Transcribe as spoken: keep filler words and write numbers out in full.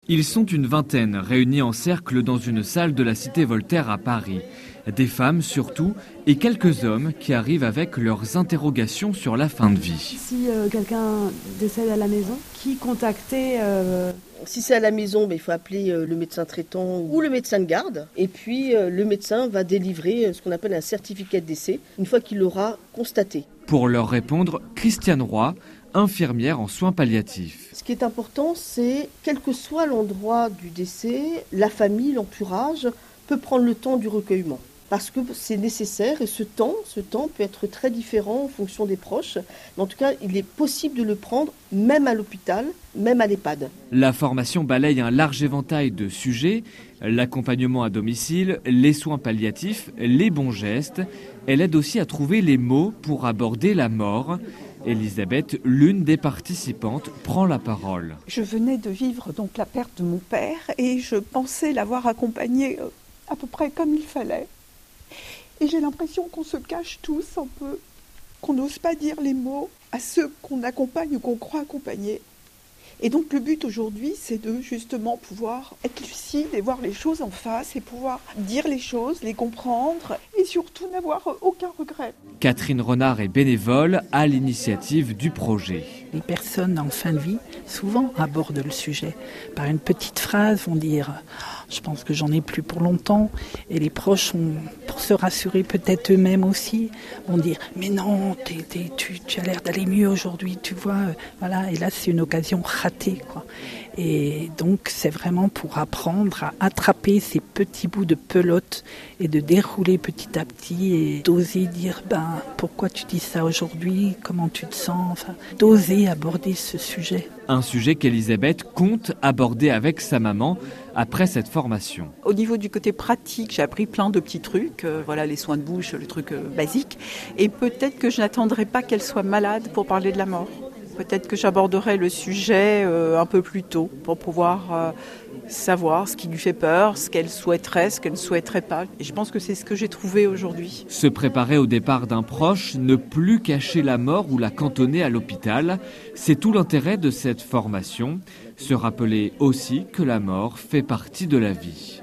Ils sont une vingtaine, réunis en cercle dans une salle de la cité Voltaire à Paris. Des femmes surtout, et quelques hommes qui arrivent avec leurs interrogations sur la fin de vie. Si euh, quelqu'un décède à la maison, qui contacter euh... Si c'est à la maison, ben, il faut appeler euh, le médecin traitant ou le médecin de garde. Et puis euh, le médecin va délivrer euh, ce qu'on appelle un certificat de décès, une fois qu'il l'aura constaté. Pour leur répondre, Christiane Roy, infirmière en soins palliatifs. Ce qui est important, c'est, quel que soit l'endroit du décès, la famille, l'entourage peut prendre le temps du recueillement. Parce que c'est nécessaire et ce temps, ce temps peut être très différent en fonction des proches. Mais en tout cas, il est possible de le prendre même à l'hôpital, même à l'EHPAD. La formation balaye un large éventail de sujets, l'accompagnement à domicile, les soins palliatifs, les bons gestes. Elle aide aussi à trouver les mots pour aborder la mort. Elisabeth, l'une des participantes, prend la parole. Je venais de vivre donc la perte de mon père et je pensais l'avoir accompagné à peu près comme il fallait. Et j'ai l'impression qu'on se cache tous un peu, qu'on n'ose pas dire les mots à ceux qu'on accompagne ou qu'on croit accompagner. Et donc le but aujourd'hui, c'est de justement pouvoir être lucide et voir les choses en face et pouvoir dire les choses, les comprendre et surtout n'avoir aucun regret. Catherine Renard est bénévole à l'initiative du projet. Les personnes en fin de vie, souvent abordent le sujet. Par une petite phrase, vont dire « je pense que j'en ai plus pour longtemps ». Et les proches, ont, pour se rassurer peut-être eux-mêmes aussi, vont dire « mais non, t'es, t'es, tu, tu as l'air d'aller mieux aujourd'hui, tu vois ». Voilà. Et là, c'est une occasion ratée, quoi. Et donc, c'est vraiment pour apprendre à attraper ces petits bouts de pelote et de dérouler petit à petit et d'oser dire ben, « pourquoi tu dis ça aujourd'hui ? Comment tu te sens ?» Enfin, d'oser aborder ce sujet. Un sujet qu'Elisabeth compte aborder avec sa maman après cette formation. Au niveau du côté pratique, j'ai appris plein de petits trucs, euh, voilà les soins de bouche, les trucs euh, basiques. Et peut-être que je n'attendrai pas qu'elle soit malade pour parler de la mort. Peut-être que j'aborderai le sujet euh, un peu plus tôt pour pouvoir euh, savoir ce qui lui fait peur, ce qu'elle souhaiterait, ce qu'elle ne souhaiterait pas. Et je pense que c'est ce que j'ai trouvé aujourd'hui. Se préparer au départ d'un proche, ne plus cacher la mort ou la cantonner à l'hôpital, c'est tout l'intérêt de cette formation. Se rappeler aussi que la mort fait partie de la vie.